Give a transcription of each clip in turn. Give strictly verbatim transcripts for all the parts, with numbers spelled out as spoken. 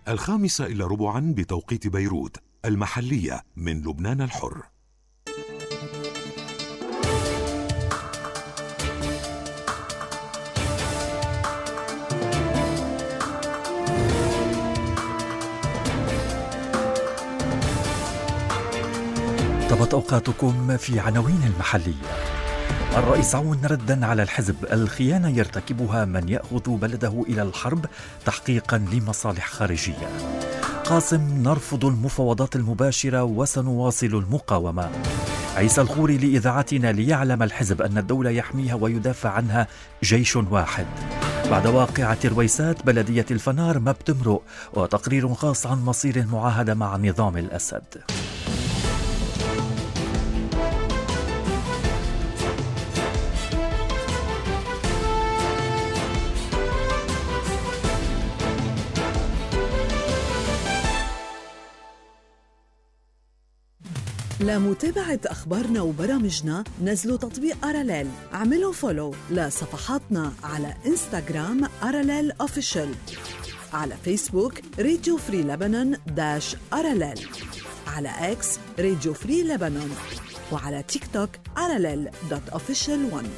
الخامسة إلى ربعا بتوقيت بيروت المحلية من لبنان الحر. طبت أوقاتكم في عناوين المحلية. الرئيس عون ردا على الحزب: الخيانة يرتكبها من يأخذ بلده إلى الحرب تحقيقا لمصالح خارجية. قاسم: نرفض المفاوضات المباشرة وسنواصل المقاومة. عيسى الخوري لإذاعتنا: ليعلم الحزب أن الدولة يحميها ويدافع عنها جيش واحد. بعد واقعة رويسات بلدية الفنار ما بتمرق، وتقرير خاص عن مصير المعاهدة مع نظام الأسد. لمتابعة أخبارنا وبرامجنا نزلوا تطبيق أراليل. اعملوا فولو لصفحاتنا على إنستغرام أراليل أوفيشل، على فيسبوك راديو فري لبنان داش أراليل، على إكس راديو فري لبنان، وعلى تيك توك أراليل دوت أوفيشل ون.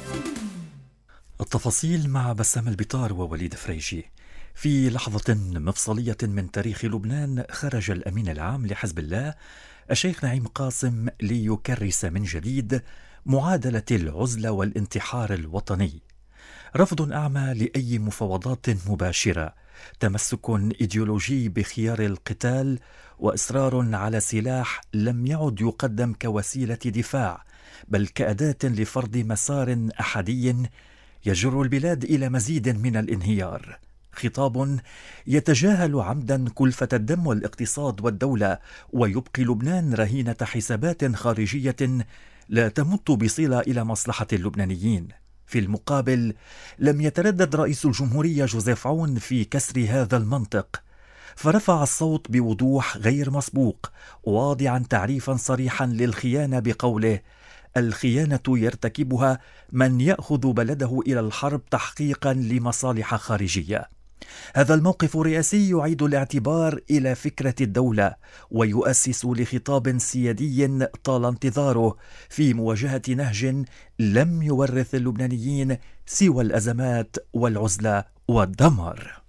التفاصيل مع بسام البطار ووليد فريجي. في لحظة مفصلية من تاريخ لبنان خرج الأمين العام لحزب الله الشيخ نعيم قاسم ليكرس من جديد معادلة العزلة والانتحار الوطني. رفض أعمى لأي مفاوضات مباشرة، تمسك إيديولوجي بخيار القتال، وإصرار على سلاح لم يعد يقدم كوسيلة دفاع بل كأداة لفرض مسار أحادي يجر البلاد إلى مزيد من الانهيار. خطاب يتجاهل عمدا كلفة الدم والاقتصاد والدولة، ويبقي لبنان رهينة حسابات خارجية لا تمت بصلة إلى مصلحة اللبنانيين. في المقابل لم يتردد رئيس الجمهورية جوزيف عون في كسر هذا المنطق، فرفع الصوت بوضوح غير مسبوق، واضعا تعريفا صريحا للخيانة بقوله: الخيانة يرتكبها من يأخذ بلده إلى الحرب تحقيقا لمصالح خارجية. هذا الموقف الرئاسي يعيد الاعتبار إلى فكرة الدولة، ويؤسس لخطاب سيادي طال انتظاره في مواجهة نهج لم يورث اللبنانيين سوى الأزمات والعزلة والدمار.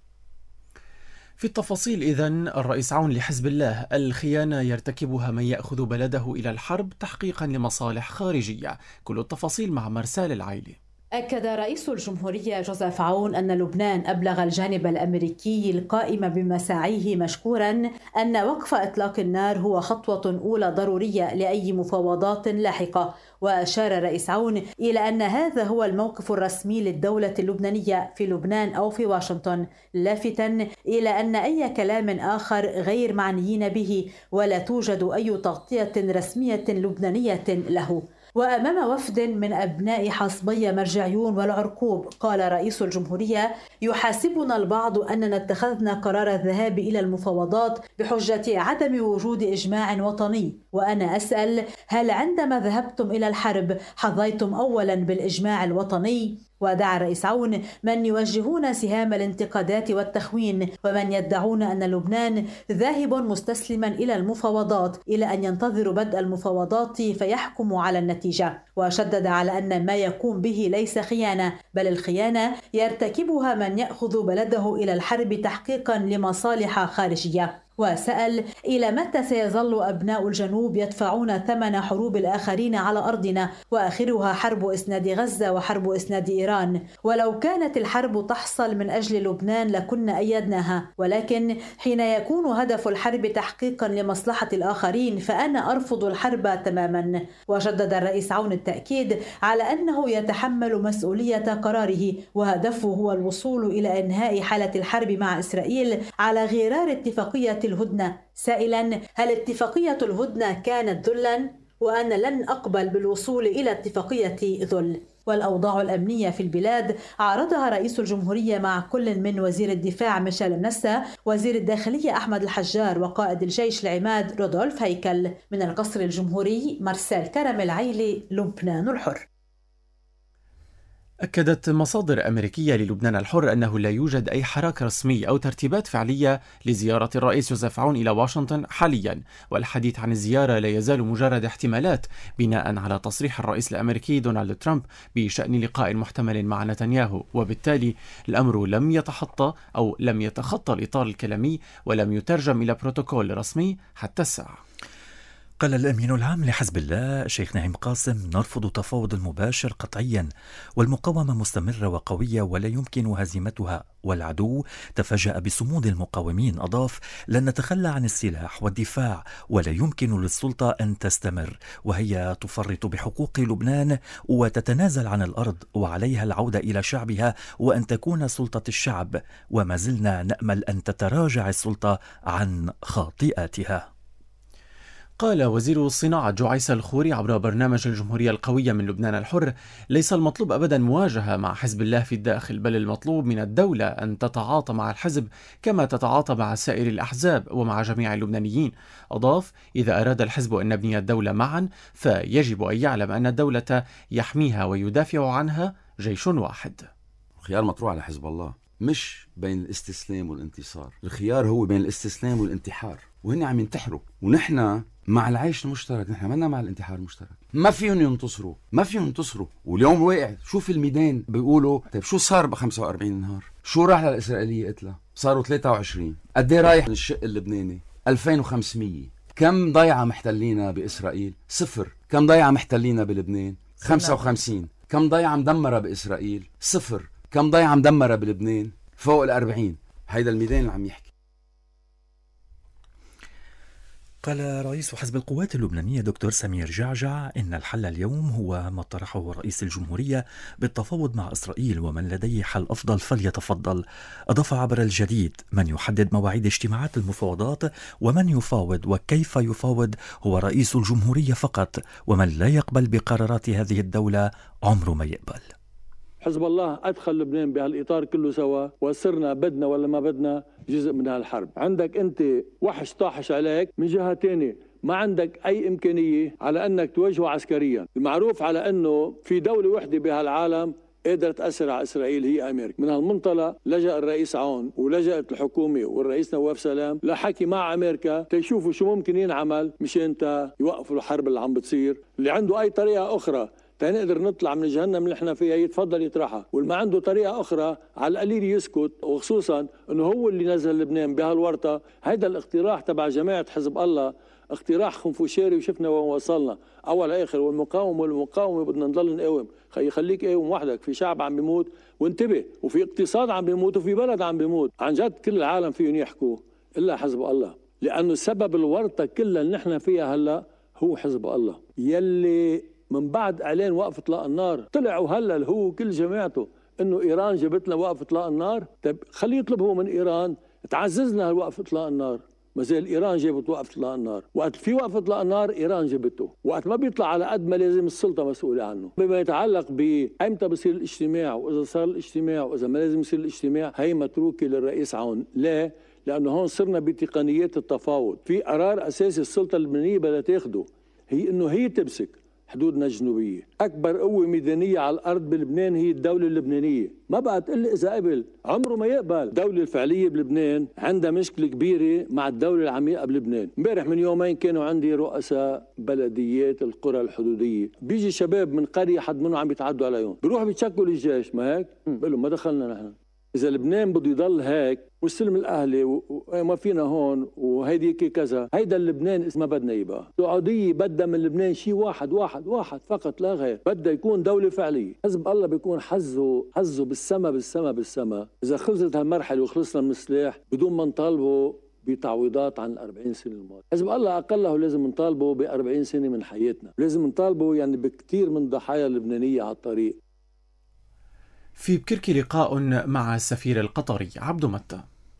في التفاصيل إذن الرئيس عون لحزب الله: الخيانة يرتكبها من يأخذ بلده إلى الحرب تحقيقا لمصالح خارجية. كل التفاصيل مع مرسال العيلي. أكد رئيس الجمهورية جوزيف عون أن لبنان أبلغ الجانب الأمريكي القائم بمساعيه مشكورا أن وقف إطلاق النار هو خطوة أولى ضرورية لأي مفاوضات لاحقة. وأشار رئيس عون إلى أن هذا هو الموقف الرسمي للدولة اللبنانية في لبنان أو في واشنطن، لافتا إلى أن أي كلام آخر غير معنيين به، ولا توجد أي تغطية رسمية لبنانية له. وأمام وفد من أبناء حصبية مرجعيون والعرقوب قال رئيس الجمهورية: يحاسبنا البعض أننا اتخذنا قرار الذهاب إلى المفاوضات بحجة عدم وجود إجماع وطني، وأنا أسأل: هل عندما ذهبتم إلى الحرب حظيتم أولا بالإجماع الوطني؟ ودعا رئيس عون من يوجهون سهام الانتقادات والتخوين ومن يدعون أن لبنان ذاهب مستسلما إلى المفاوضات إلى أن ينتظروا بدء المفاوضات فيحكموا على النتيجة. وشدد على أن ما يقوم به ليس خيانة، بل الخيانة يرتكبها من يأخذ بلده إلى الحرب تحقيقا لمصالح خارجية. وسأل: إلى متى سيظل أبناء الجنوب يدفعون ثمن حروب الآخرين على أرضنا، وآخرها حرب إسناد غزة وحرب إسناد إيران؟ ولو كانت الحرب تحصل من أجل لبنان لكنا أيدناها، ولكن حين يكون هدف الحرب تحقيقا لمصلحة الآخرين فأنا أرفض الحرب تماما. وشدد الرئيس عون التأكيد على أنه يتحمل مسؤولية قراره، وهدفه هو الوصول إلى إنهاء حالة الحرب مع إسرائيل على غرار اتفاقية الهدنة، سائلا: هل اتفاقية الهدنة كانت ذلا؟ وأنا لن أقبل بالوصول إلى اتفاقية ذل. والأوضاع الأمنية في البلاد عرضها رئيس الجمهورية مع كل من وزير الدفاع ميشيل النسا، وزير الداخلية أحمد الحجار، وقائد الجيش العماد رودولف هيكل. من القصر الجمهوري مرسال كرم العيلي، لبنان الحر. أكدت مصادر أمريكية للبنان الحر أنه لا يوجد أي حراك رسمي أو ترتيبات فعلية لزيارة الرئيس جوزيف عون إلى واشنطن حاليا، والحديث عن الزيارة لا يزال مجرد احتمالات بناء على تصريح الرئيس الأمريكي دونالد ترامب بشأن لقاء محتمل مع نتنياهو، وبالتالي الأمر لم يتخطى أو لم يتخطى الإطار الكلامي ولم يترجم إلى بروتوكول رسمي حتى الساعة. قال الأمين العام لحزب الله الشيخ نعيم قاسم: نرفض التفاوض المباشر قطعيا، والمقاومة مستمرة وقوية ولا يمكن هزيمتها، والعدو تفاجأ بصمود المقاومين. أضاف: لن نتخلى عن السلاح والدفاع، ولا يمكن للسلطة أن تستمر وهي تفرط بحقوق لبنان وتتنازل عن الأرض، وعليها العودة إلى شعبها وأن تكون سلطة الشعب، وما زلنا نأمل أن تتراجع السلطة عن خاطئاتها. قال وزير الصناعة جعيس الخوري عبر برنامج الجمهورية القوية من لبنان الحر: ليس المطلوب أبدا مواجهة مع حزب الله في الداخل، بل المطلوب من الدولة أن تتعاطى مع الحزب كما تتعاطى مع سائر الأحزاب ومع جميع اللبنانيين. أضاف: إذا أراد الحزب أن نبني الدولة معا فيجب أن يعلم أن الدولة يحميها ويدافع عنها جيش واحد. خيار مطروح على حزب الله، مش بين الاستسلام والانتصار، الخيار هو بين الاستسلام والانتحار، وهن عم ينتحروا، ونحن مع العيش المشترك، نحن منا مع الانتحار المشترك. ما فيهم ينتصروا، ما فيهم ينتصروا، واليوم واقع. شوف الميدان بيقولوا طيب شو صار ب خمسة وأربعين نهار؟ شو راح للإسرائيلية قتلها؟ صاروا ثلاثة وعشرين. قد ايه رايح للشق اللبناني؟ ألفين وخمسمية. كم ضيعة محتلينا بإسرائيل؟ صفر. كم ضيعة محتلينا بلبنان؟ خمسة وخمسين. كم ضيعة مدمرة بإسرائيل؟ صفر. كم ضيعة مدمرة بلبنان؟ فوق الأربعين. هيدا الميدان اللي عم يحكي. قال رئيس حزب القوات اللبنانية دكتور سمير جعجع إن الحل اليوم هو ما طرحه رئيس الجمهورية بالتفاوض مع إسرائيل، ومن لديه حل أفضل فليتفضل. أضاف عبر الجديد: من يحدد مواعيد اجتماعات المفاوضات ومن يفاوض وكيف يفاوض هو رئيس الجمهورية فقط، ومن لا يقبل بقرارات هذه الدولة عمره ما يقبل. حزب الله أدخل لبنان بهالإطار كله سوا، وصرنا بدنا ولا ما بدنا جزء من هالحرب. عندك أنت وحش طاحش عليك، من جهة تانية ما عندك أي إمكانية على أنك تواجهه عسكريا. المعروف على أنه في دولة وحدة بهالعالم قدرت تأثر على إسرائيل هي أمريكا. من هالمنطلق لجأ الرئيس عون ولجأت الحكومة والرئيس نواف سلام لحكي مع أمريكا تيشوفوا شو ممكن ينعمل مشان يوقفوا الحرب اللي عم بتصير. اللي عنده أي طريقة أخرى تنقدر نطلع من الجهنم اللي احنا فيها يتفضل يطرحها، واللي ما عنده طريقة أخرى على القليل يسكت، وخصوصا أنه هو اللي نزل لبنان بهالورطة. هيدا الاقتراح تبع جماعة حزب الله اقتراح خنفوشيري، وشفنا وين وصلنا أول آخر. والمقاومة والمقاومة بدنا نضل نقاوم. خي خليك قاوم وحدك، في شعب عم بيموت، وانتبه، وفي اقتصاد عم بيموت، وفي بلد عم بيموت. عن جد كل العالم فيهم يحكوا إلا حزب الله، لأنه سبب الورطة كلها اللي نحن فيها هلأ هو حزب الله، يلي من بعد اعلان وقف اطلاق النار طلعوا هلا هو كل جماعته انه ايران جابت لنا وقف اطلاق النار. طيب خليه يطلب هو من ايران تعززنا هالوقف اطلاق النار. ما زال ايران جابت وقف اطلاق النار، وقت في وقف اطلاق النار ايران جابته، وقت ما بيطلع على قد ما لازم السلطه مسؤوله عنه. بما يتعلق بايمتى بصير الاجتماع، واذا صار الاجتماع، واذا ما لازم يصير الاجتماع، هي متروكه للرئيس عون. ليه؟ لانه هون صرنا بتقنيات التفاوض. في قرار اساسي السلطه اللبنانيه بدها تاخده، هي انه هي تمسك حدودنا الجنوبية. أكبر قوة ميدانية على الأرض بلبنان هي الدولة اللبنانية. ما بقى تقول إذا قبل، عمره ما يقبل. الدولة الفعلية بلبنان عندها مشكلة كبيرة مع الدولة العميقة بلبنان. امبارح من يومين كانوا عندي رؤساء بلديات القرى الحدودية، بيجي شباب من قرية حد منهم عم يتعدوا عليهم، بيروحوا بيتشكلوا الجيش، ما هيك؟ بقول لهم ما دخلنا نحن. إذا لبنان بده يضل هيك والسلم الأهلي وما فينا هون وهيديك كذا، هيدا اللبنان ما بدنا يبقى. السعودية بدها من لبنان شيء واحد واحد واحد فقط لا غير، بدها يكون دولة فعلية. حزب الله بيكون حزه حزه بالسما بالسما بالسما. إذا خلصت هالمرحلة وخلصنا من السلاح بدون ما نطالبه بتعويضات عن الأربعين سنة الماضية. حزب الله أقله لازم نطالبه بأربعين سنة من حياتنا، لازم نطالبه يعني بكثير من ضحايا اللبنانية على الطريق. في بكركي لقاء مع السفير القطري عبد متى.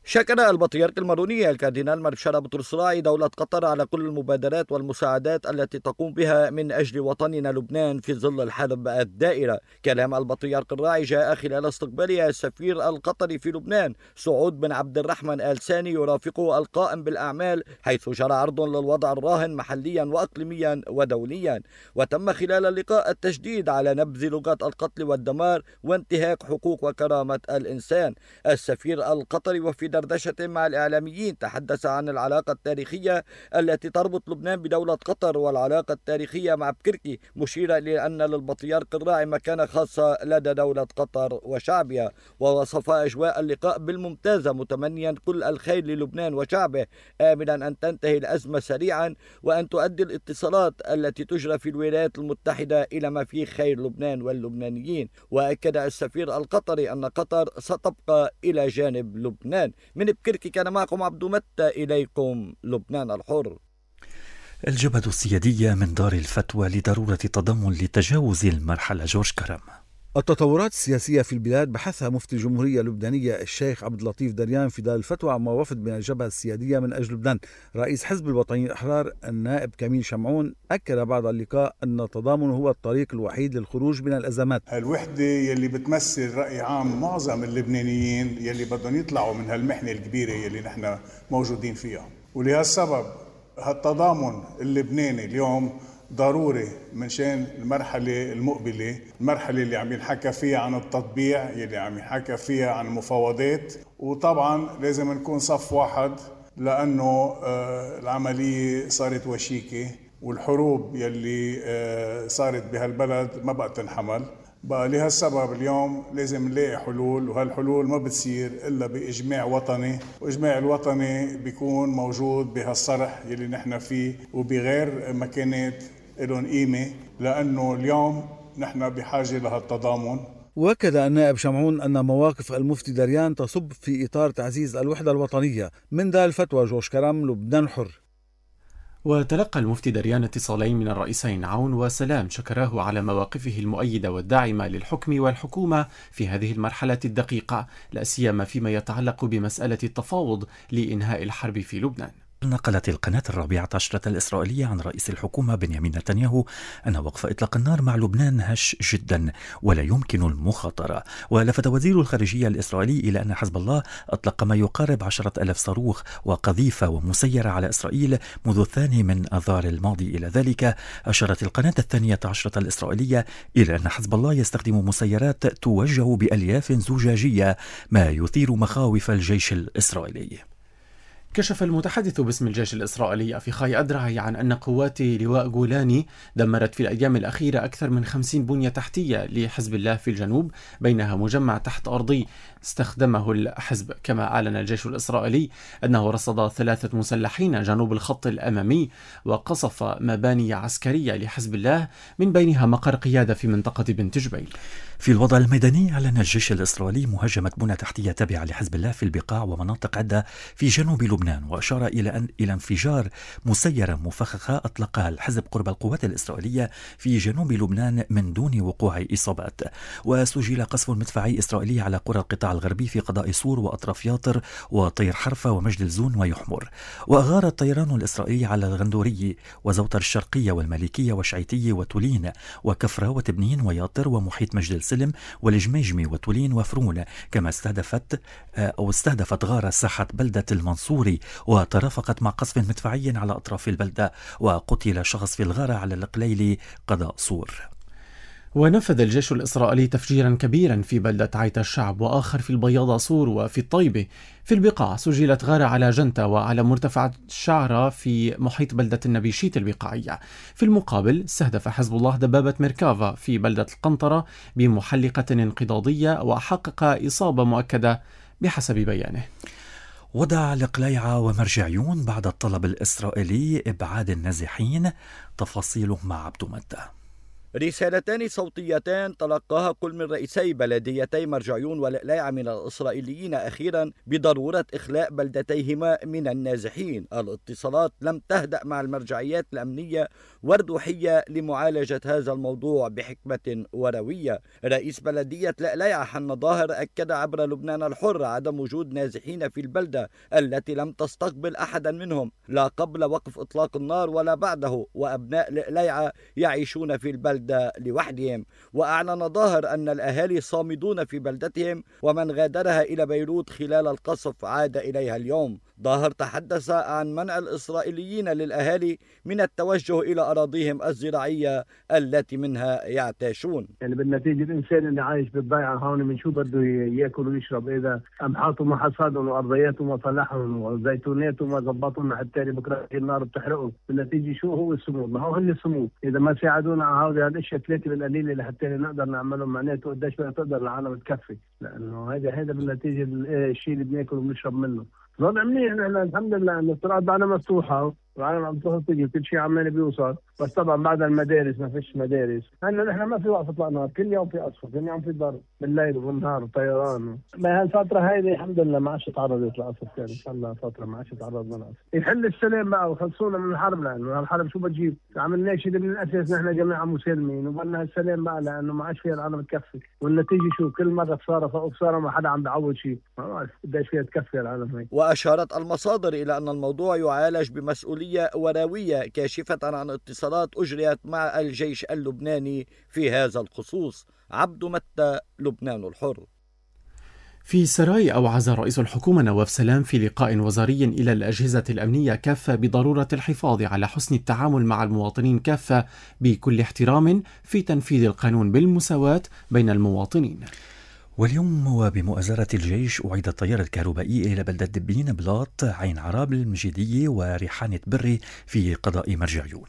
شكر البطريرك الماروني الكاردينال مارشال بطرس راعي دولة قطر على كل المبادرات والمساعدات التي تقوم بها من أجل وطننا لبنان في ظل الحرب الدائرة. كلام البطريرك الراعي جاء خلال استقبال السفير القطري في لبنان سعود بن عبد الرحمن آل ثاني يرافقه القائم بالأعمال، حيث جرى عرض للوضع الراهن محليا وأقليميا ودوليا. وتم خلال اللقاء التشديد على نبذ لغات القتل والدمار وانتهاك حقوق وكرامة الإنسان. السفير القطري وفي دردشة مع الإعلاميين تحدث عن العلاقة التاريخية التي تربط لبنان بدولة قطر والعلاقة التاريخية مع بكركي، مشيرا إلى أن للبطريرك الراعي مكانة خاصة لدى دولة قطر وشعبها. ووصف أجواء اللقاء بالممتازة، متمنيا كل الخير للبنان وشعبه، آملا أن تنتهي الأزمة سريعا وأن تؤدي الاتصالات التي تجرى في الولايات المتحدة إلى ما فيه خير لبنان واللبنانيين. وأكد السفير القطري أن قطر ستبقى إلى جانب لبنان. من بكركي كان معكم عبدو متى، إليكم لبنان الحر. الجبهة السيادية من دار الفتوى لضرورة التضامن لتجاوز المرحلة. جورج كرم. التطورات السياسية في البلاد بحثها مفتي الجمهورية اللبنانية الشيخ عبد اللطيف دريان في دار الفتوى عما وفد من الجبهة السيادية من أجل لبنان. رئيس حزب الوطنيين الأحرار النائب كميل شمعون أكد بعد اللقاء أن التضامن هو الطريق الوحيد للخروج من الأزمات. الوحدة يلي بتمثل رأي عام معظم اللبنانيين يلي بدهم يطلعوا من هالمحنة الكبيرة يلي نحن موجودين فيها، ولهالسبب هالتضامن اللبناني اليوم ضروري من شان المرحلة المقبلة، المرحلة اللي عم ينحكى فيها عن التطبيع، يلي عم ينحكى فيها عن المفاوضات. وطبعا لازم نكون صف واحد لأنه العملية صارت وشيكة، والحروب يلي صارت بهالبلد ما بقى تنحمل. بقى لهالسبب اليوم لازم نلاقي حلول، وهالحلول ما بتصير إلا بإجماع وطني، وإجماع الوطني بيكون موجود بهالصرح يلي نحن فيه وبغير مكانات لهم قيمة، لأنه اليوم نحن بحاجة لهالتضامن. وأكد النائب شمعون أن مواقف المفتي دريان تصب في إطار تعزيز الوحدة الوطنية. من دار الفتوى جورج كرم، لبنان حر. وتلقى المفتي دريان اتصالين من الرئيسين عون وسلام شكراه على مواقفه المؤيدة والداعمة للحكم والحكومة في هذه المرحلة الدقيقة، لا سيما فيما يتعلق بمسألة التفاوض لإنهاء الحرب في لبنان. نقلت القناة الرابعة عشرة الإسرائيلية عن رئيس الحكومة بنيامين نتنياهو أن وقف إطلاق النار مع لبنان هش جدا ولا يمكن المخاطرة. ولفت وزير الخارجية الإسرائيلي إلى أن حزب الله أطلق ما يقارب عشرة ألاف صاروخ وقذيفة ومسيرة على إسرائيل منذ الثاني من آذار الماضي. إلى ذلك أشارت القناة الثانية عشرة الإسرائيلية إلى أن حزب الله يستخدم مسيرات توجه بألياف زجاجية، ما يثير مخاوف الجيش الإسرائيلي. كشف المتحدث باسم الجيش الإسرائيلي أفيخاي أدرعي عن أن قوات لواء جولاني دمرت في الأيام الأخيرة أكثر من خمسين بنية تحتية لحزب الله في الجنوب، بينها مجمع تحت أرضي استخدمه الحزب. كما أعلن الجيش الإسرائيلي أنه رصد ثلاثة مسلحين جنوب الخط الأمامي وقصف مباني عسكرية لحزب الله، من بينها مقر قيادة في منطقة بنت جبيل. في الوضع الميداني، أعلن الجيش الإسرائيلي مهاجمة بنى تحتية تابعة لحزب الله في البقاع ومناطق عدة في جنوب لبنان، وأشار إلى أن إلى انفجار مسيرة مفخخة أطلقها الحزب قرب القوات الإسرائيلية في جنوب لبنان من دون وقوع إصابات. وسجل قصف مدفعي إسرائيلي على قرى القطاع الغربي في قضاء صور وأطراف ياطر وطير حرفة ومجد الزون ويحمر. وأغار الطيران الإسرائيلي على الغندوري وزوتر الشرقية والمالكية وشعيتية وتولين وكفرة وتبنين وياطر ومحيط مجد السلم والجميجمي وتولين وفرون. كما استهدفت أو استهدفت غارة ساحة بلدة المنصوري وترافقت مع قصف مدفعي على أطراف البلدة، وقتل شخص في الغارة على القليل قضاء صور. ونفذ الجيش الإسرائيلي تفجيرا كبيرا في بلدة عيت الشعب وآخر في البياضة صور وفي الطيبة. في البقاع سجلت غارة على جنتا وعلى مرتفع الشعرة في محيط بلدة النبيشيت البقاعية. في المقابل استهدف حزب الله دبابة ميركافا في بلدة القنطرة بمحلقة انقضاضية وحقق إصابة مؤكدة بحسب بيانه. وضع القلايعة ومرجعيون بعد الطلب الإسرائيلي إبعاد النازحين. تفاصيله مع عبدو متى. رسالتان صوتيتان تلقاها كل من رئيسي بلديتي مرجعيون والقلايعة من الإسرائيليين أخيرا بضرورة إخلاء بلدتيهما من النازحين. الاتصالات لم تهدأ مع المرجعيات الأمنية والروحية لمعالجة هذا الموضوع بحكمة وروية. رئيس بلدية القلايعة حنا ظاهر أكد عبر لبنان الحر عدم وجود نازحين في البلدة التي لم تستقبل أحدا منهم لا قبل وقف إطلاق النار ولا بعده، وأبناء القلايعة يعيشون في البلدة لوحدهم. وأعلن ظاهر أن الأهالي صامدون في بلدتهم ومن غادرها إلى بيروت خلال القصف عاد إليها اليوم. ظاهر تحدث عن منع الإسرائيليين للأهالي من التوجه إلى أراضيهم الزراعية التي منها يعتاشون. يعني بالنتيجة الإنسان اللي عايش بالضيعة هون من شو بده يأكل ويشرب؟ إذا أمحاطهم وحصادهم وأرضياتهم وطلعهم وزيتوناتهم وظبطهم حتى بكرة النار بتحرقهم، بالنتيجة شو هو الصمود؟ ما هو هن الصمود. إذا ما ساعدونا على هذا الأشياء ثلاثة بالقليل اللي حتى نقدر نعملهم، معناته قديش بقى تقدر العالم تكفي، لأنه هذا هذا بالنتيجة الشيء اللي بناكل ونشرب منه. الوضع منيح، نحن الحمد لله ان الطرقات بعدها مفتوحه والعالم عم تروح تيجي كل شيء عمال بيوصل، بس طبعا بعد المدارس ما فيش مدارس. هلا نحن ما في وقت اطلاق نار، كل يوم في قصف، كل يوم في ضرب بالليل وبالنهار وطيران. ما هالفتره هيدي الحمد لله ما عادش تعرضت لقصف ثاني، ان شاء الله فتره ما عادش تعرضنا لقصف. يحل السلام بقى وخلصونا من الحرب، لانه الحرب شو بتجيب؟ عملنا شيء من الاساس نحن جميعا مسالمين وبدنا السلام بقى، لانه ما عادش فيها العالم تكفي، والنتيجه شو؟ كل مره خساره فوق خساره، ما حدا عم بيعوض شيء، ما بعرف قديش فيها تكفي العالم هي. واشارت المصادر الى ان الموضوع يعالج بمسؤوليه ورويه كاشفه عن اتصالات اجريت مع الجيش اللبناني في هذا الخصوص. عبد متى، لبنان الحر. في سراي أوعز رئيس الحكومة نواف سلام في لقاء وزاري إلى الأجهزة الأمنية كافة بضرورة الحفاظ على حسن التعامل مع المواطنين كافة بكل احترام في تنفيذ القانون بالمساواة بين المواطنين. واليوم وبمؤازرة الجيش أعيد التيار الكهربائي إلى بلدة دبين، بلاط، عين عراب، المجيدية وريحانة بري في قضاء مرجعيون.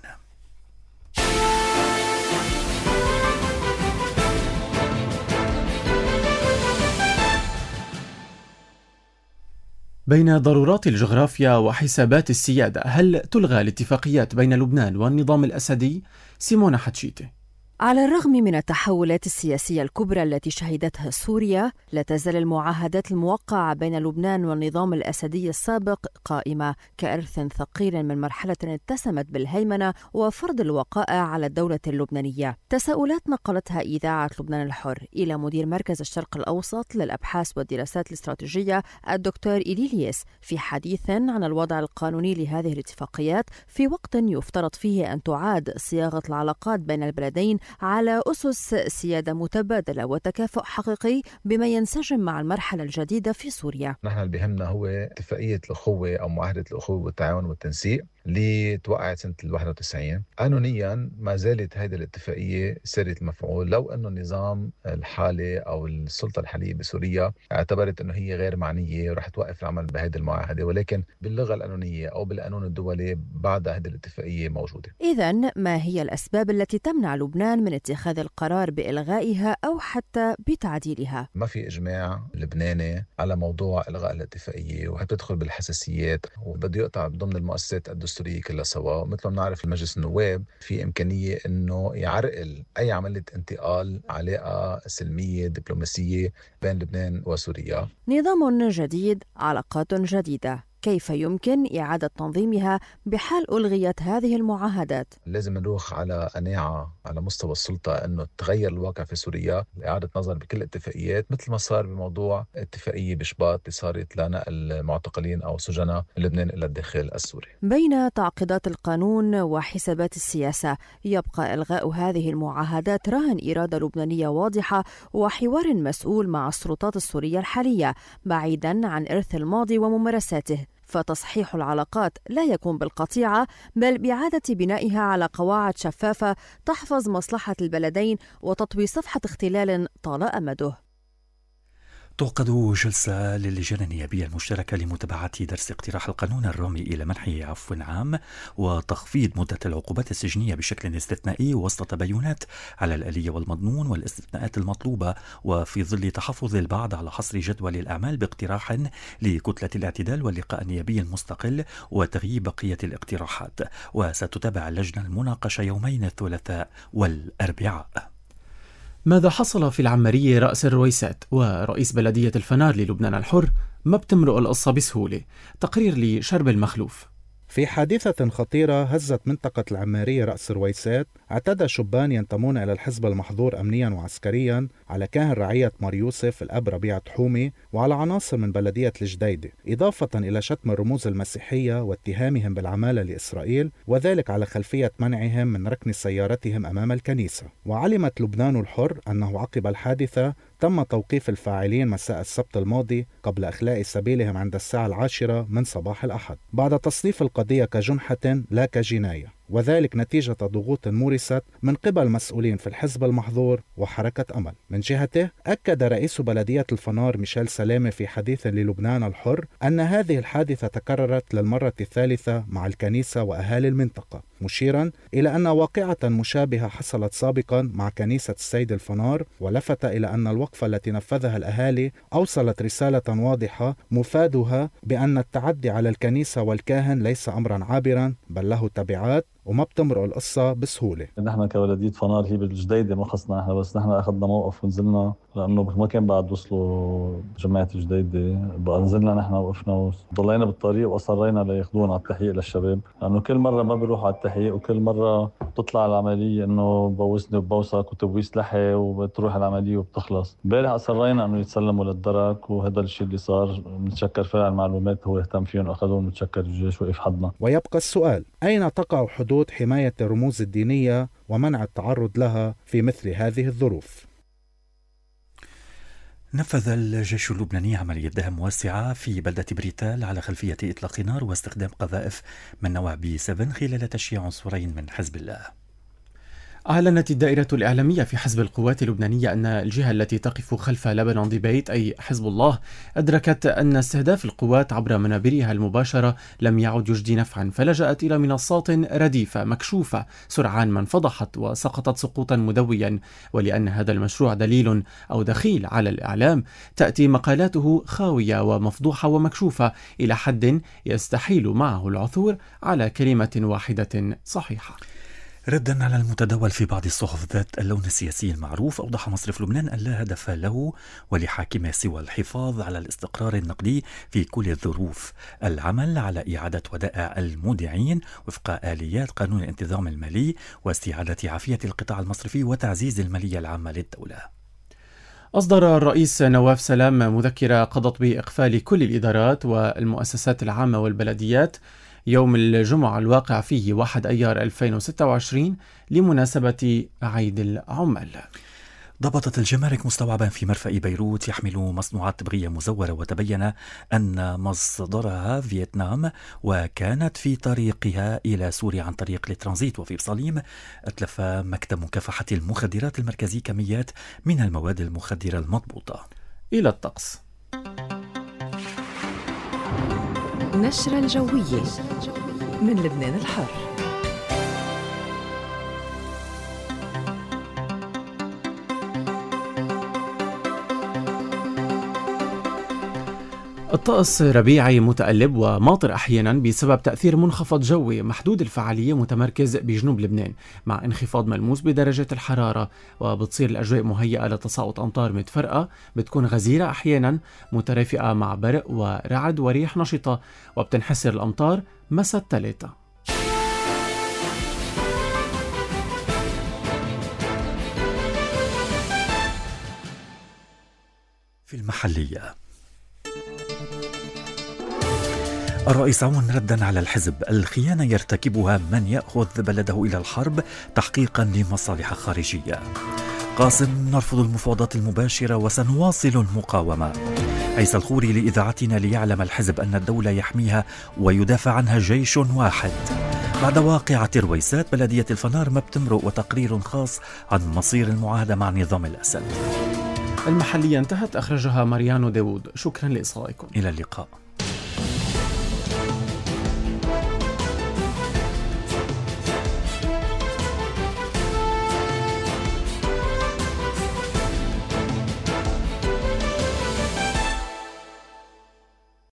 بين ضرورات الجغرافيا وحسابات السيادة، هل تلغى الاتفاقيات بين لبنان والنظام الأسدي؟ سيمونة حتشيتي. على الرغم من التحولات السياسية الكبرى التي شهدتها سوريا، لا تزال المعاهدات الموقعة بين لبنان والنظام الأسدي السابق قائمة كإرث ثقيل من مرحلة اتسمت بالهيمنة وفرض الوقائع على الدولة اللبنانية. تساؤلات نقلتها إذاعة لبنان الحر إلى مدير مركز الشرق الأوسط للأبحاث والدراسات الاستراتيجية الدكتور إيليليس في حديث عن الوضع القانوني لهذه الاتفاقيات في وقت يفترض فيه أن تعاد صياغة العلاقات بين البلدين على أسس سيادة متبادلة وتكافؤ حقيقي بما ينسجم مع المرحلة الجديدة في سوريا. نحن اللي بيهمنا هو اتفاقية الأخوة أو معاهدة الأخوة والتعاون والتنسيق اللي توقعت سنة الواحد وتسعين. قانونيا ما زالت هذه الاتفاقية سارية المفعول، لو أنه النظام الحالي أو السلطة الحالية بسوريا اعتبرت أنه هي غير معنية ورح توقف العمل بهذه المعاهدة، ولكن باللغة القانونية أو بالقانون الدولي بعد هذه الاتفاقية موجودة. إذن ما هي الأسباب التي تمنع لبنان من اتخاذ القرار بإلغائها أو حتى بتعديلها؟ ما في إجماع لبناني على موضوع إلغاء الاتفاقية، وهتدخل بالحساسيات وبده يقطع ضمن المؤسسات الدستورية كلها سوا. مثل ما نعرف المجلس النواب في إمكانية أنه يعرقل أي عملية انتقال علاقة سلمية دبلوماسية بين لبنان وسوريا. نظام جديد، علاقات جديدة، كيف يمكن إعادة تنظيمها بحال ألغيت هذه المعاهدات؟ لازم نروح على قناعة على مستوى السلطة أنه تغير الواقع في سوريا، إعادة نظر بكل الاتفاقيات، مثل ما صار بموضوع اتفاقية بشباط اللي صارت لنقل معتقلين أو سجناء لبنان إلى الداخل السوري. بين تعقيدات القانون وحسابات السياسة، يبقى إلغاء هذه المعاهدات رهن إرادة لبنانية واضحة وحوار مسؤول مع السلطات السورية الحالية بعيدا عن إرث الماضي وممارساته. فتصحيح العلاقات لا يكون بالقطيعة، بل بإعادة بنائها على قواعد شفافة تحفظ مصلحة البلدين وتطوي صفحة اختلال طال أمده. تعقد جلسة للجنة النيابية المشتركة لمتابعة درس اقتراح القانون الرامي إلى منح عفو عام وتخفيض مدة العقوبات السجنية بشكل استثنائي وسط تباينات على الآلية والمضمون والاستثناءات المطلوبة، وفي ظل تحفظ البعض على حصر جدول الأعمال باقتراح لكتلة الاعتدال واللقاء النيابي المستقل وتغييب بقية الاقتراحات. وستتابع اللجنة المناقشة يومين الثلاثاء والأربعاء. ماذا حصل في العمارية رأس الرويسات ورئيس بلدية الفنار للبنان الحر؟ ما بتمرق القصة بسهولة. تقرير لشرب المخلوف. في حادثة خطيرة هزت منطقة العمارية رأس الرويسات، اعتدى شبان ينتمون إلى الحزب المحظور أمنيا وعسكريا على كاهن رعية مار يوسف الأب ربيع تحومي وعلى عناصر من بلدية الجديدة، إضافة إلى شتم الرموز المسيحية واتهامهم بالعمالة لإسرائيل، وذلك على خلفية منعهم من ركن سيارتهم أمام الكنيسة. وعلمت لبنان الحر أنه عقب الحادثة تم توقيف الفاعلين مساء السبت الماضي قبل إخلاء سبيلهم عند الساعة العاشرة من صباح الأحد، بعد تصنيف القضية كجنحة لا كجناية، وذلك نتيجة ضغوط مورست من قبل مسؤولين في الحزب المحظور وحركة أمل. من جهته أكد رئيس بلدية الفنار ميشيل سلامة في حديث للبنان الحر أن هذه الحادثة تكررت للمرة الثالثة مع الكنيسة وأهالي المنطقة، مشيرا إلى أن واقعة مشابهة حصلت سابقا مع كنيسة السيد الفنار، ولفت إلى أن الوقفة التي نفذها الأهالي أوصلت رسالة واضحة مفادها بأن التعدي على الكنيسة والكاهن ليس أمرا عابرا بل له تبعات وما بتمرق القصة بسهولة. نحن كولدية فنار هي بالجديدة ما خصنا نحن، بس نحن أخذنا موقف ونزلنا لأنه ما كان بعد وصلوا جماعة الجديدة، بقى نزلنا نحن وقفنا وضلينا بالطريق وأصرينا لياخدونا على التحقيق للشباب، لأنه كل مرة ما بيروحوا على التحقيق وكل مرة تطلع العملية إنه بوسني وبوسك وتبويس لحي وبتروح العملية وبتخلص. امبارح أصرينا إنه يتسلموا للدرك، وهذا الشيء اللي صار. بنتشكر فرع المعلومات هو اهتم فيهم وأخذوهم، بنتشكر الجيش وقف حدنا. ويبقى السؤال، أين تقع حدود حماية الرموز الدينية ومنع التعرض لها في مثل هذه الظروف؟ نفذ الجيش اللبناني عملية دهم واسعة في بلدة بريتال على خلفية إطلاق نار واستخدام قذائف من نوع بي سبعة خلال تشييع عنصرين من حزب الله. أعلنت الدائرة الإعلامية في حزب القوات اللبنانية أن الجهة التي تقف خلف لبنان ديبيت أي حزب الله أدركت أن استهداف القوات عبر منابرها المباشرة لم يعد يجدي نفعا، فلجأت إلى منصات رديفة مكشوفة سرعان ما انفضحت وسقطت سقوطا مدويا. ولأن هذا المشروع دليل أو دخيل على الإعلام، تأتي مقالاته خاوية ومفضوحة ومكشوفة إلى حد يستحيل معه العثور على كلمة واحدة صحيحة. ردا على المتداول في بعض الصحف ذات اللون السياسي المعروف، أوضح مصرف لبنان أن لا هدف له ولحاكمه سوى الحفاظ على الاستقرار النقدي في كل الظروف، العمل على إعادة ودائع المودعين وفق آليات قانون الانتظام المالي، واستعادة عافية القطاع المصرفي وتعزيز المالية العامة للدولة. أصدر الرئيس نواف سلام مذكرة قضت بإقفال كل الإدارات والمؤسسات العامة والبلديات يوم الجمعة الواقع فيه واحد أيار ألفين وستة وعشرين لمناسبة عيد العمال. ضبطت الجمارك مستوعبا في مرفأ بيروت يحمل مصنوعات طبية مزورة، وتبين أن مصدرها فيتنام وكانت في طريقها إلى سوريا عن طريق الترانزيت. وفي بصليم أتلف مكتب مكافحة المخدرات المركزي كميات من المواد المخدرة المضبوطة. إلى الطقس. نشرة الجوية من لبنان الحر. الطقس ربيعي متقلب وماطر أحيانا بسبب تأثير منخفض جوي محدود الفعالية متمركز بجنوب لبنان، مع انخفاض ملموس بدرجة الحرارة، وبتصير الأجواء مهيئة لتساقط أمطار متفرقة بتكون غزيرة أحيانا مترافقة مع برق ورعد وريح نشطة، وبتنحسر الأمطار مساء الثلاثة. في المحلية، الرئيس عون ردا على الحزب: الخيانة يرتكبها من يأخذ بلده إلى الحرب تحقيقا لمصالح خارجية. قاسم: نرفض المفاوضات المباشرة وسنواصل المقاومة. عيسى الخوري لإذاعتنا: ليعلم الحزب أن الدولة يحميها ويدافع عنها جيش واحد. بعد واقعة رويسات، بلدية الفنار ما بتمرق وتقرير خاص عن مصير المعاهدة مع نظام الأسد. المحلية انتهت، أخرجها ماريانو داوود. شكرا لإصغائكم. إلى اللقاء.